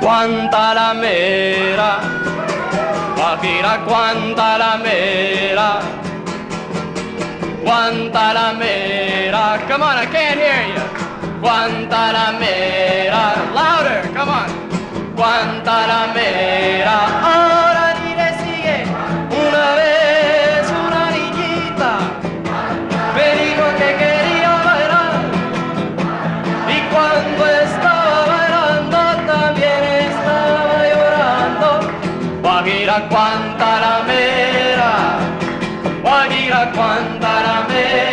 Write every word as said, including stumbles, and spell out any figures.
Guantanamera, Guajira, Guantanamera, Guantanamera. Come on, I can't hear you. Guantanamera, louder, come on. Guantanamera, ahora ni le sigue. Una vez una niñita me dijo que quería bailar, y cuando estaba bailando también estaba llorando. Guajira, Guantanamera, Guajira, Guantanamera.